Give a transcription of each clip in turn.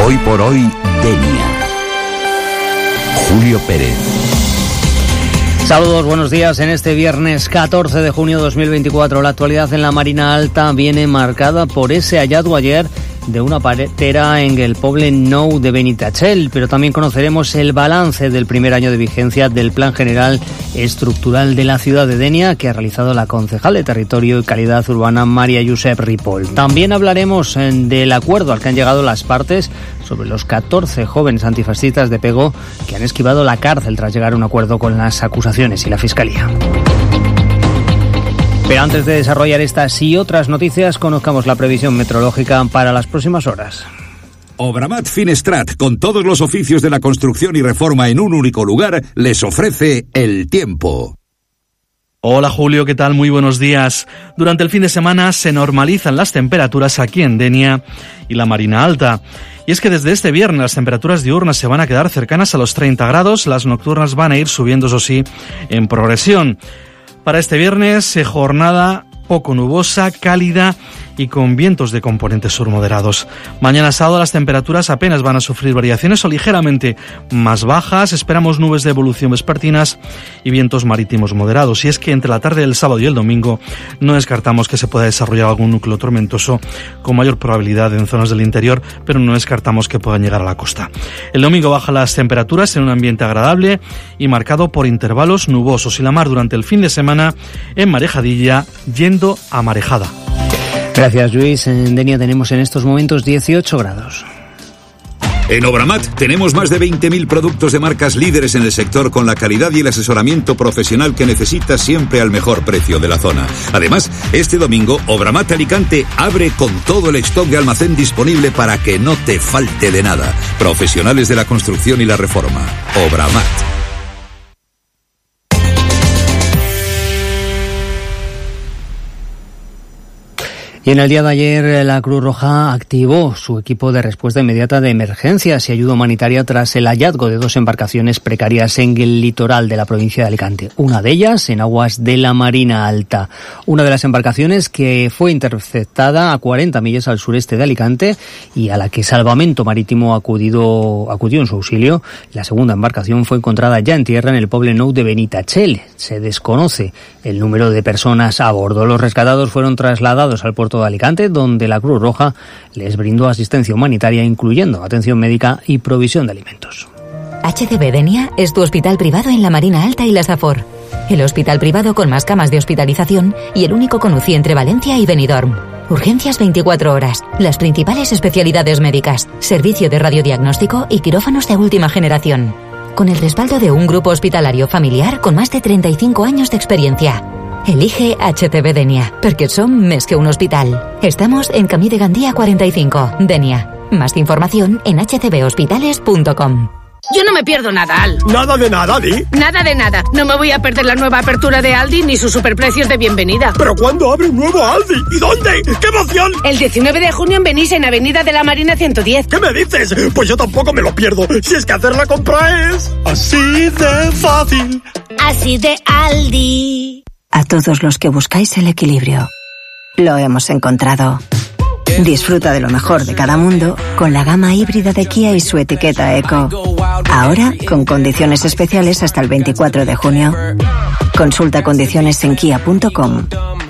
Hoy por hoy, Denia. Julio Pérez. Saludos, buenos días. En este viernes 14 de junio de 2024, la actualidad en la Marina Alta viene marcada por ese hallazgo ayer de una patera en el Poble Nou de Benitatxell, pero también conoceremos el balance del primer año de vigencia del Plan General Estructural de la ciudad de Denia, que ha realizado la concejal de Territorio y Calidad Urbana, María Josep Ripoll. También hablaremos del acuerdo al que han llegado las partes sobre los 14 jóvenes antifascistas de Pego que han esquivado la cárcel tras llegar a un acuerdo con las acusaciones y la Fiscalía. Pero antes de desarrollar estas y otras noticias, conozcamos la previsión meteorológica para las próximas horas. Obramat Finestrat, con todos los oficios de la construcción y reforma en un único lugar, les ofrece el tiempo. Hola Julio, ¿qué tal? Muy buenos días. Durante el fin de semana se normalizan las temperaturas aquí en Denia y la Marina Alta. Y es que desde este viernes las temperaturas diurnas se van a quedar cercanas a los 30 grados, las nocturnas van a ir subiendo, eso sí, en progresión. Para este viernes, jornada poco nubosa, cálida y con vientos de componente sur moderados. Mañana sábado las temperaturas apenas van a sufrir variaciones o ligeramente más bajas. Esperamos nubes de evolución vespertinas y vientos marítimos moderados. Y es que entre la tarde del sábado y el domingo no descartamos que se pueda desarrollar algún núcleo tormentoso con mayor probabilidad en zonas del interior, pero no descartamos que puedan llegar a la costa. El domingo bajan las temperaturas en un ambiente agradable y marcado por intervalos nubosos, y la mar durante el fin de semana en marejadilla yendo a marejada. Gracias, Luis. En Denia tenemos en estos momentos 18 grados. En Obramat tenemos más de 20.000 productos de marcas líderes en el sector con la calidad y el asesoramiento profesional que necesitas siempre al mejor precio de la zona. Además, este domingo Obramat Alicante abre con todo el stock de almacén disponible para que no te falte de nada. Profesionales de la construcción y la reforma. Obramat. Y en el día de ayer la Cruz Roja activó su equipo de respuesta inmediata de emergencias y ayuda humanitaria tras el hallazgo de 2 embarcaciones precarias en el litoral de la provincia de Alicante. Una de ellas en aguas de la Marina Alta. Una de las embarcaciones que fue interceptada a 40 millas al sureste de Alicante y a la que Salvamento Marítimo acudió en su auxilio. La segunda embarcación fue encontrada ya en tierra en el Poble Nou de Benitatxell. Se desconoce el número de personas a bordo. Los rescatados fueron trasladados al puerto de Alicante, donde la Cruz Roja les brindó asistencia humanitaria, incluyendo atención médica y provisión de alimentos. HCB Denia es tu hospital privado en la Marina Alta y la Safor. El hospital privado con más camas de hospitalización y el único con UCI entre Valencia y Benidorm. Urgencias 24 horas, las principales especialidades médicas, servicio de radiodiagnóstico y quirófanos de última generación. Con el respaldo de un grupo hospitalario familiar con más de 35 años de experiencia. Elige HCB Denia, perquè som més que un hospital. Estamos en Camí de Gandía 45, Denia. Más información en hcbhospitales.com. Yo no me pierdo nada, Al. Nada de nada, Di. Nada de nada. No me voy a perder la nueva apertura de Aldi ni sus superprecios de bienvenida. ¿Pero cuándo abre un nuevo Aldi? ¿Y dónde? ¡Qué emoción! El 19 de junio en Benís, en Avenida de la Marina 110. ¿Qué me dices? Pues yo tampoco me lo pierdo. Si es que hacer la compra es así de fácil. Así de Aldi. A todos los que buscáis el equilibrio, lo hemos encontrado. Disfruta de lo mejor de cada mundo con la gama híbrida de Kia y su etiqueta Eco. Ahora con condiciones especiales hasta el 24 de junio. Consulta condiciones en kia.com.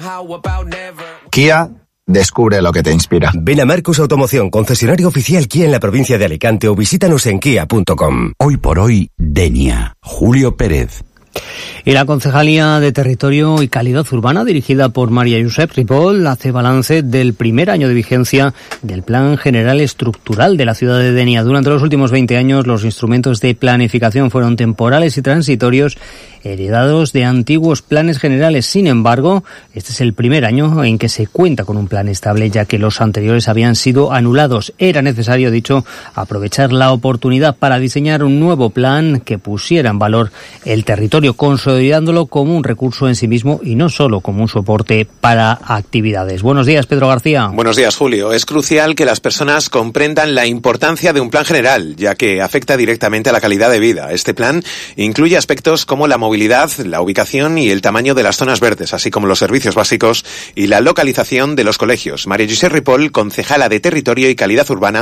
Kia, descubre lo que te inspira. Ven a Marcus Automoción, concesionario oficial Kia en la provincia de Alicante, o visítanos en kia.com. Hoy por hoy, Denia. Julio Pérez. Y la Concejalía de Territorio y Calidad Urbana, dirigida por María Josep Ripoll, hace balance del primer año de vigencia del Plan General Estructural de la ciudad de Denia. Durante los últimos 20 años, los instrumentos de planificación fueron temporales y transitorios, heredados de antiguos planes generales. Sin embargo, este es el primer año en que se cuenta con un plan estable, ya que los anteriores habían sido anulados. Era necesario, dicho, aprovechar la oportunidad para diseñar un nuevo plan que pusiera en valor el territorio, consolidándolo como un recurso en sí mismo y no solo como un soporte para actividades. Buenos días, Pedro García. Buenos días, Julio. Es crucial que las personas comprendan la importancia de un plan general, ya que afecta directamente a la calidad de vida. Este plan incluye aspectos como la movilidad, la ubicación y el tamaño de las zonas verdes, así como los servicios básicos y la localización de los colegios. María Josep Ripoll, concejala de Territorio y Calidad Urbana,